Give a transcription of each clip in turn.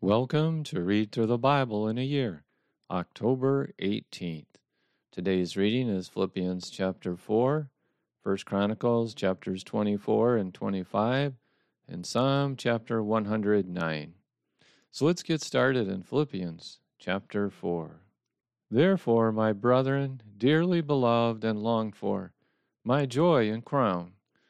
Welcome to Read Through the Bible in a Year, October 18th. Today's reading is Philippians chapter 4, 1 Chronicles chapters 24 and 25, and Psalm chapter 109. So let's get started in Philippians chapter 4. Therefore, my brethren, dearly beloved and longed for, my joy and crown,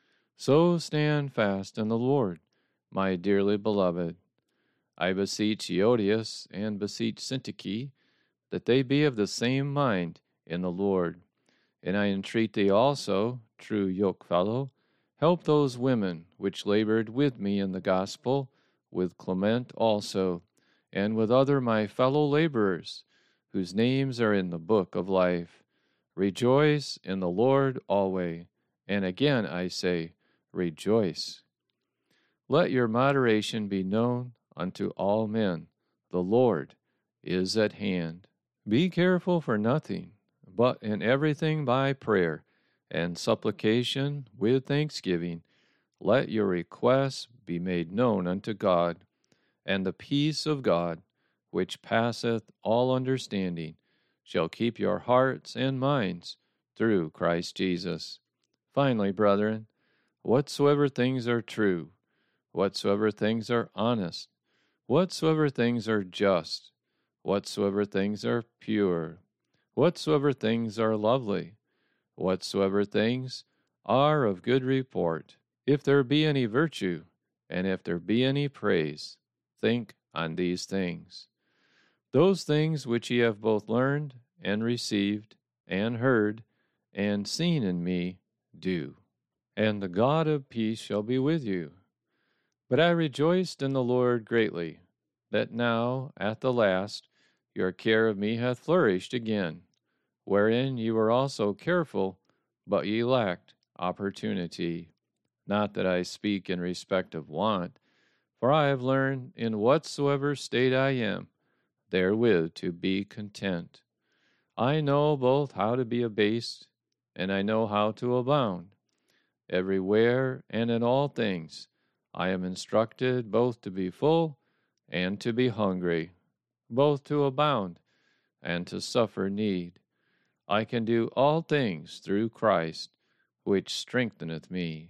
so stand fast in the Lord, my dearly beloved. I beseech Euodias and beseech Syntyche, that they be of the same mind in the Lord. And I entreat thee also, true yokefellow, help those women which labored with me in the gospel, with Clement also, and with other my fellow laborers, whose names are in the book of life. Rejoice in the Lord always. And again I say, rejoice. Let your moderation be known unto all men. The Lord is at hand. Be careful for nothing, but in everything by prayer and supplication with thanksgiving, let your requests be made known unto God, and the peace of God, which passeth all understanding, shall keep your hearts and minds through Christ Jesus. Finally, brethren, whatsoever things are true, whatsoever things are honest, whatsoever things are just, whatsoever things are pure, whatsoever things are lovely, whatsoever things are of good report, if there be any virtue, and if there be any praise, think on these things. Those things which ye have both learned, and received, and heard, and seen in me, do. And the God of peace shall be with you. But I rejoiced in the Lord greatly, that now, at the last, your care of me hath flourished again, wherein ye were also careful, but ye lacked opportunity. Not that I speak in respect of want, for I have learned in whatsoever state I am, therewith to be content. I know both how to be abased, and I know how to abound. Everywhere and in all things, I am instructed both to be full and to be hungry, both to abound and to suffer need. I can do all things through Christ, which strengtheneth me.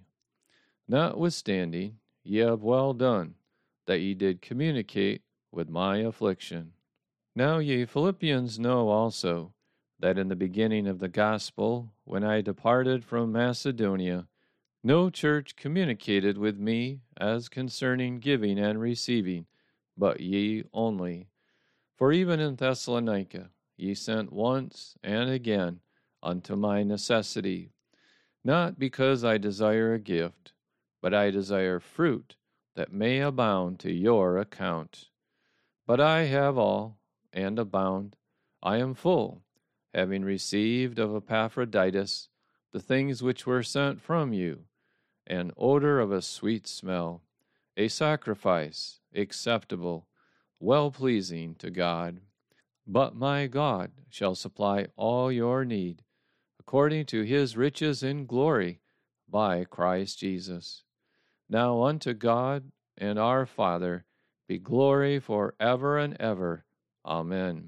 Notwithstanding, ye have well done, that ye did communicate with my affliction. Now ye Philippians know also, that in the beginning of the gospel, when I departed from Macedonia, no church communicated with me as concerning giving and receiving, but ye only. For even in Thessalonica ye sent once and again unto my necessity, not because I desire a gift, but I desire fruit that may abound to your account. But I have all, and abound. I am full, having received of Epaphroditus the things which were sent from you, an odor of a sweet smell, a sacrifice acceptable, well-pleasing to God. But my God shall supply all your need, according to his riches in glory, by Christ Jesus. Now unto God and our Father be glory for ever and ever. Amen.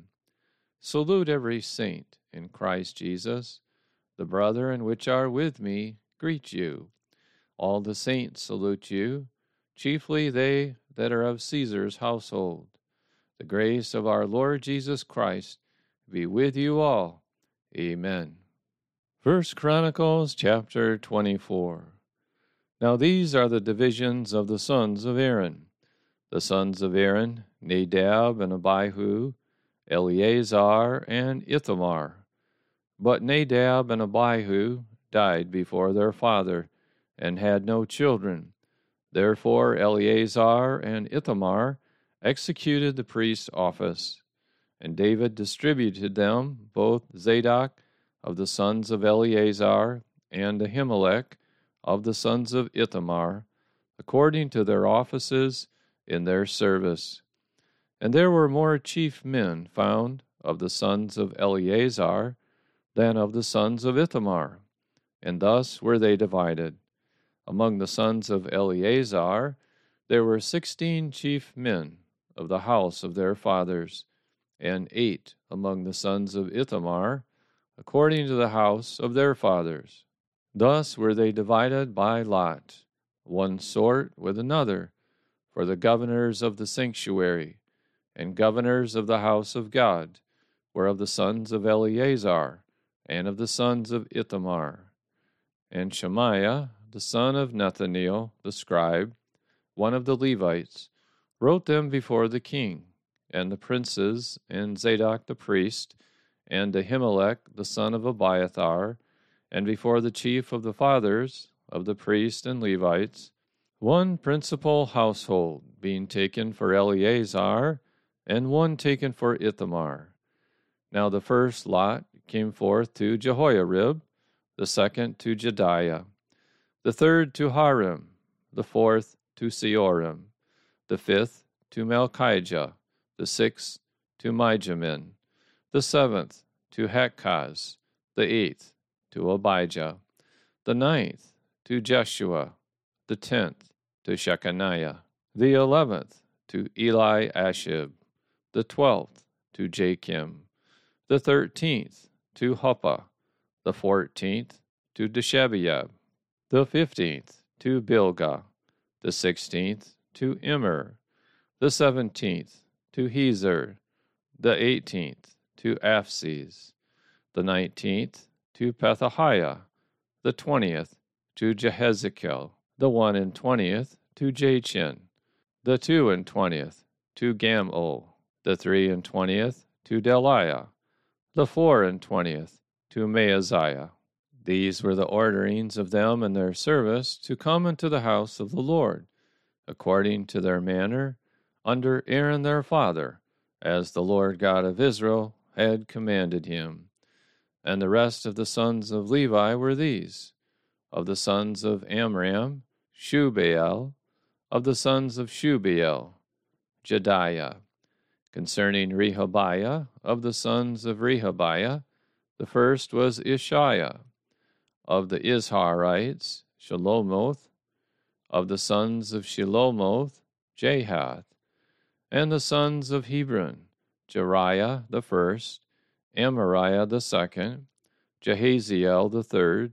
Salute every saint in Christ Jesus. The brethren which are with me greet you. All the saints salute you, chiefly they that are of Caesar's household. The grace of our Lord Jesus Christ be with you all. Amen. 1 Chronicles chapter 24. Now these are the divisions of the sons of Aaron. The sons of Aaron, Nadab and Abihu, Eleazar and Ithamar. But Nadab and Abihu died before their father, and had no children. Therefore Eleazar and Ithamar executed the priest's office. And David distributed them, both Zadok of the sons of Eleazar, and Ahimelech of the sons of Ithamar, according to their offices in their service. And there were more chief men found of the sons of Eleazar than of the sons of Ithamar, and thus were they divided. Among the sons of Eleazar there were 16 chief men, of the house of their fathers, and 8 among the sons of Ithamar, according to the house of their fathers. Thus were they divided by lot, one sort with another, for the governors of the sanctuary, and governors of the house of God, were of the sons of Eleazar, and of the sons of Ithamar. And Shemaiah, the son of Nethaneel, the scribe, one of the Levites, wrote them before the king, and the princes, and Zadok the priest, and Ahimelech the son of Abiathar, and before the chief of the fathers of the priests and Levites, one principal household being taken for Eleazar, and one taken for Ithamar. Now the first lot came forth to Jehoiarib, the second to Jediah, the third to Harim, the fourth to Seorim, the fifth to Malchijah, the sixth to Mijamin, the seventh to Hakaz, the eighth to Abijah, the ninth to Jeshua, the 10th to Shechaniah, the 11th to Eliashib, the 12th to Jachim, the 13th to Huppah, the 14th to Deshabeab, the 15th to Bilgah, the 16th to Immer, the 17th to Hezer, the 18th to Aphes, the 19th to Pethahiah, the 20th to Jehezekiel, the 21st to Jachin, the 22nd to Gamul, the 23rd to Deliah, the 24th to Maaziah. These were the orderings of them and their service to come into the house of the Lord, according to their manner, under Aaron their father, as the Lord God of Israel had commanded him. And the rest of the sons of Levi were these: of the sons of Amram, Shubael; of the sons of Shubael, Jediah. Concerning Rehabiah, of the sons of Rehabiah, the first was Ishiah; of the Izharites, Shelomoth; of the sons of Shelomoth, Jahath; and the sons of Hebron, Jeriah the first, Amariah the second, Jahaziel the third,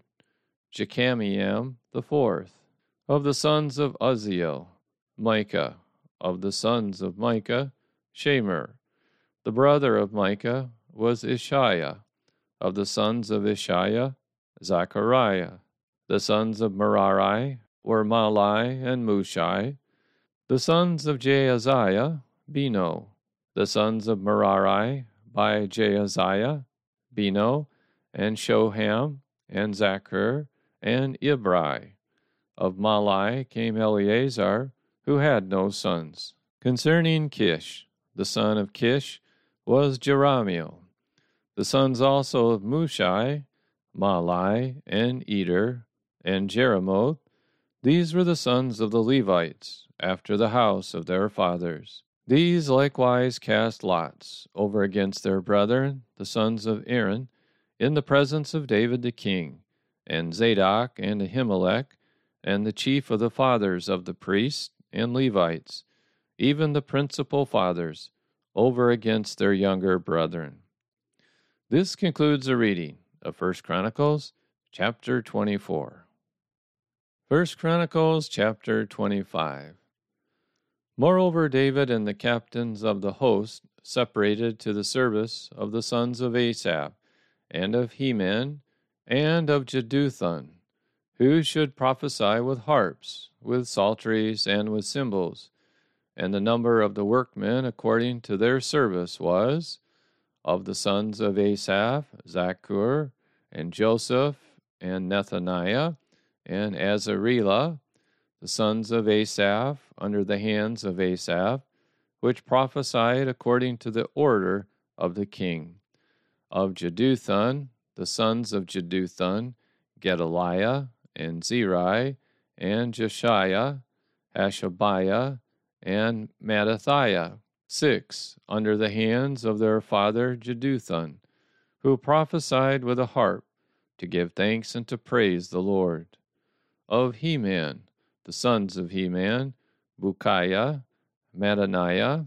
Jechamiam the fourth. Of the sons of Uzziel, Micah; of the sons of Micah, Shemer. The brother of Micah was Ishiah; of the sons of Ishiah, Zechariah. The sons of Merari were Malai and Mushai. The sons of Jaaziah, Beno. The sons of Merari by Jaaziah, Beno, and Shoham, and Zachar, and Ibri. Of Malai came Eleazar, who had no sons. Concerning Kish, the son of Kish was Jerahmeel. The sons also of Mushai, Malai, and Eder, and Jeremoth. These were the sons of the Levites, after the house of their fathers. These likewise cast lots over against their brethren, the sons of Aaron, in the presence of David the king, and Zadok and Ahimelech, and the chief of the fathers of the priests and Levites, even the principal fathers, over against their younger brethren. This concludes the reading of 1 Chronicles chapter 24. 1 Chronicles chapter 25. Moreover, David and the captains of the host separated to the service of the sons of Asaph, and of Heman, and of Jeduthun, who should prophesy with harps, with psalteries, and with cymbals. And the number of the workmen according to their service was: of the sons of Asaph, Zaccur, and Joseph, and Nethaniah, and Azarela, the sons of Asaph, under the hands of Asaph, which prophesied according to the order of the king. Of Jeduthun, the sons of Jeduthun, Gedaliah, and Zeri, and Jeshiah, Hashabiah, and Mattathiah, 6, under the hands of their father Jeduthun, who prophesied with a harp, to give thanks and to praise the Lord. Of Heman, the sons of Heman, Bukiah, Mattaniah,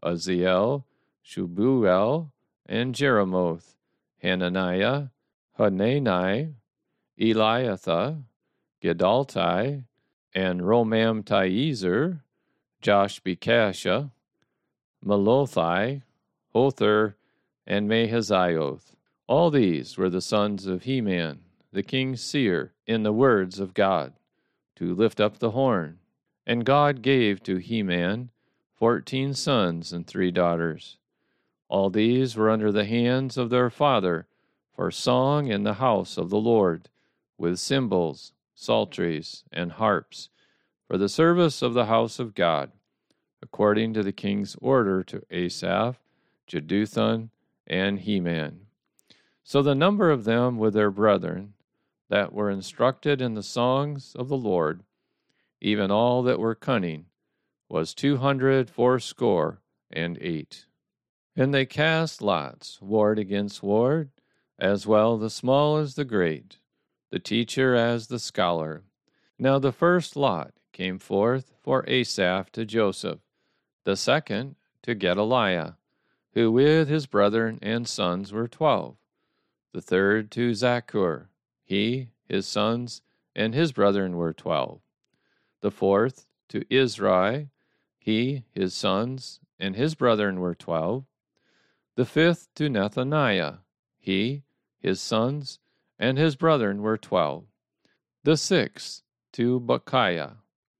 Uzziel, Shubuel, and Jeremoth, Hananiah, Hanani, Eliathah, Gedaltai, and Romamtiezer, Joshbekashah, Melothai, Hother, and Mahazioth. All these were the sons of Heman, the king's seer, in the words of God, to lift up the horn. And God gave to Heman 14 sons and 3 daughters. All these were under the hands of their father for song in the house of the Lord, with cymbals, psalteries, and harps, for the service of the house of God, according to the king's order to Asaph, Jeduthun, and Heman. So the number of them with their brethren that were instructed in the songs of the Lord, even all that were cunning, was 268. And they cast lots, ward against ward, as well the small as the great, the teacher as the scholar. Now the first lot came forth for Asaph to Joseph, the second to Gedaliah, who with his brethren and sons were 12, the third to Zaccur, he, his sons, and his brethren were 12, the fourth to Izri, he, his sons, and his brethren were 12, the fifth to Nethaniah, he, his sons, and his brethren were 12, the sixth to Bechiah,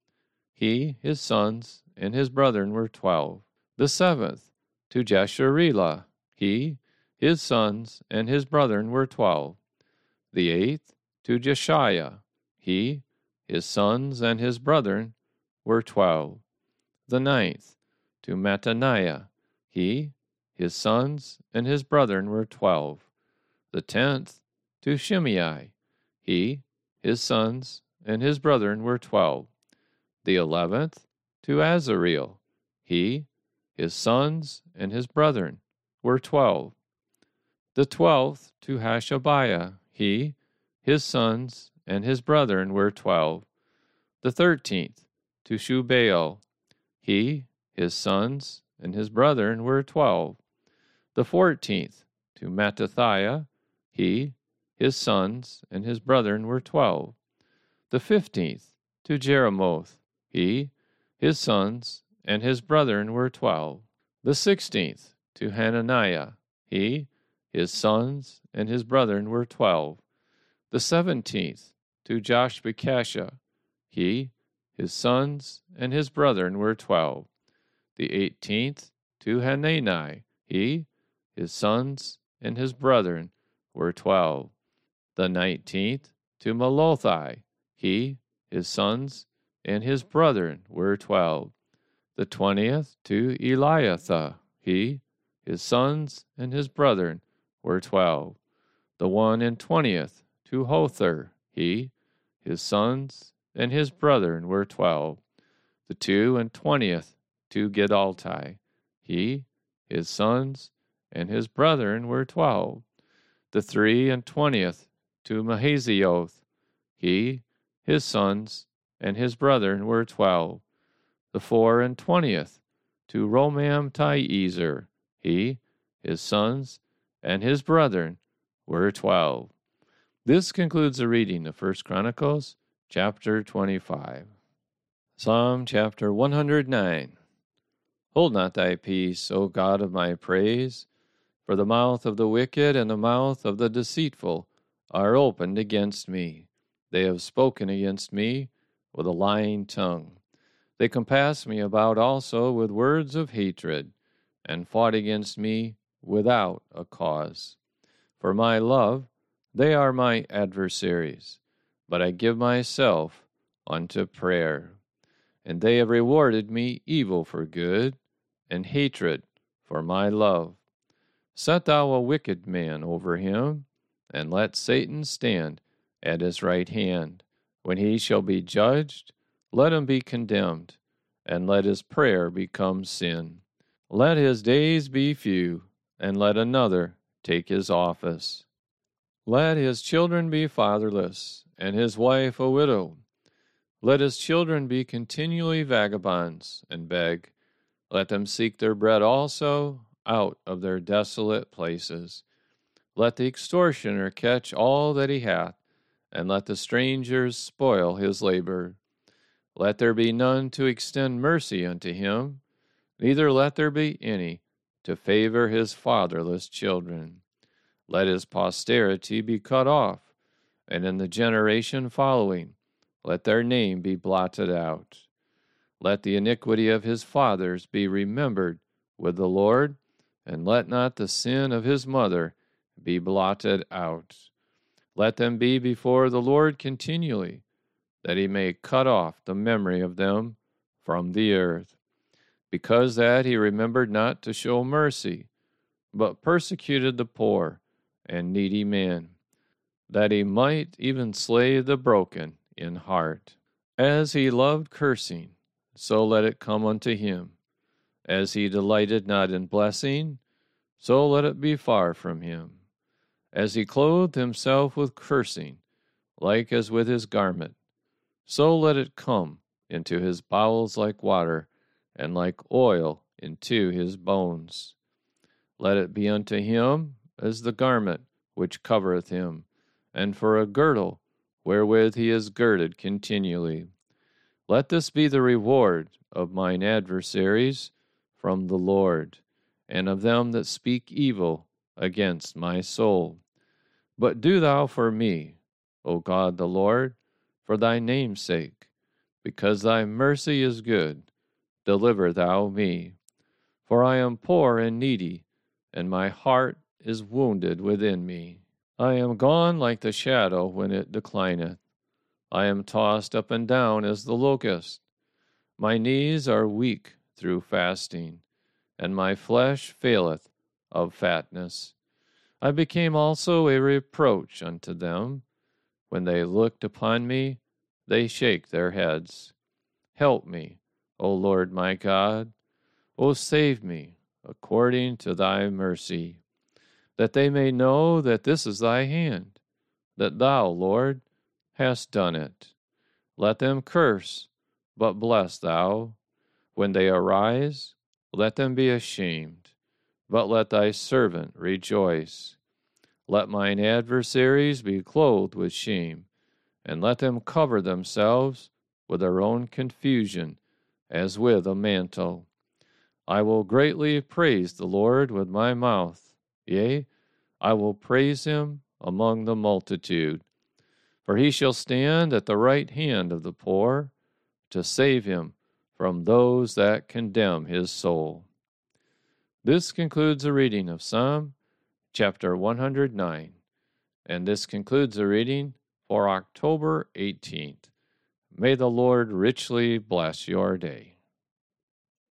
he, his sons, and his brethren were 12, the seventh to Jeshurela, he, his sons, and his brethren were 12, the eighth to Jeshiah, he, his sons, and his brethren were 12, the ninth to Mattaniah, he, his sons, and his brethren were 12, the 10th to Shimei, he, his sons, and his brethren were 12, the 11th to Azareel, he, his sons, and his brethren were 12, the 12th to Hashabiah, he, his sons, and his brethren were 12, the 13th to Shubael, he, his sons, and his brethren were 12, the 14th to Mattathiah, he, his sons, and his brethren were 12, the 15th to Jeremoth, he, his sons, and his brethren were 12, the 16th to Hananiah, he, his sons, and his brethren were 12, the 17th to Joshbekashah, he, his sons, and his brethren were 12, the 18th to Hanani, he, his sons, and his brethren were 12, the 19th to Melothai, he, his sons, and his brethren were 12, the 20th to Eliathah, he, his sons, and his brethren were 12, the 21st to Hother, he, his sons, and his brethren were 12, the 22nd to Gedaltai, he, his sons, and his brethren were 12, the 23rd to Mahazioth, he, his sons, and his brethren were 12, the 24th to Romamtiezer, he, his sons, and his brethren were 12. This concludes the reading of 1 Chronicles, chapter 25. Psalm chapter 109. Hold not thy peace, O God of my praise, for the mouth of the wicked and the mouth of the deceitful are opened against me. They have spoken against me with a lying tongue. They compassed me about also with words of hatred, and fought against me without a cause. For my love, they are my adversaries, but I give myself unto prayer. And they have rewarded me evil for good, and hatred for my love. Set thou a wicked man over him, and let Satan stand at his right hand. When he shall be judged, let him be condemned, and let his prayer become sin. Let his days be few, and let another take his office. Let his children be fatherless, and his wife a widow. Let his children be continually vagabonds, and beg. Let them seek their bread also out of their desolate places. Let the extortioner catch all that he hath, and let the strangers spoil his labor. Let there be none to extend mercy unto him, neither let there be any to favor his fatherless children. Let his posterity be cut off, and in the generation following, let their name be blotted out. Let the iniquity of his fathers be remembered with the Lord, and let not the sin of his mother be blotted out. Let them be before the Lord continually, that he may cut off the memory of them from the earth. Because that he remembered not to show mercy, but persecuted the poor and needy man, that he might even slay the broken in heart. As he loved cursing, so let it come unto him. As he delighted not in blessing, so let it be far from him. As he clothed himself with cursing, like as with his garment, so let it come into his bowels like water, and like oil into his bones. Let it be unto him as the garment which covereth him, and for a girdle wherewith he is girded continually. Let this be the reward of mine adversaries from the Lord, and of them that speak evil against my soul. But do thou for me, O God the Lord, for thy name's sake, because thy mercy is good, deliver thou me. For I am poor and needy, and my heart is wounded within me. I am gone like the shadow when it declineth. I am tossed up and down as the locust. My knees are weak through fasting, and my flesh faileth of fatness. I became also a reproach unto them. When they looked upon me, they shake their heads. Help me, O Lord my God. O save me according to thy mercy, that they may know that this is thy hand, that thou, Lord, hast done it. Let them curse, but bless thou. When they arise, let them be ashamed, but let thy servant rejoice. Let mine adversaries be clothed with shame, and let them cover themselves with their own confusion, as with a mantle. I will greatly praise the Lord with my mouth. Yea, I will praise him among the multitude. For he shall stand at the right hand of the poor, to save him from those that condemn his soul. This concludes the reading of Psalm chapter 109, and this concludes the reading for October 18th. May the Lord richly bless your day.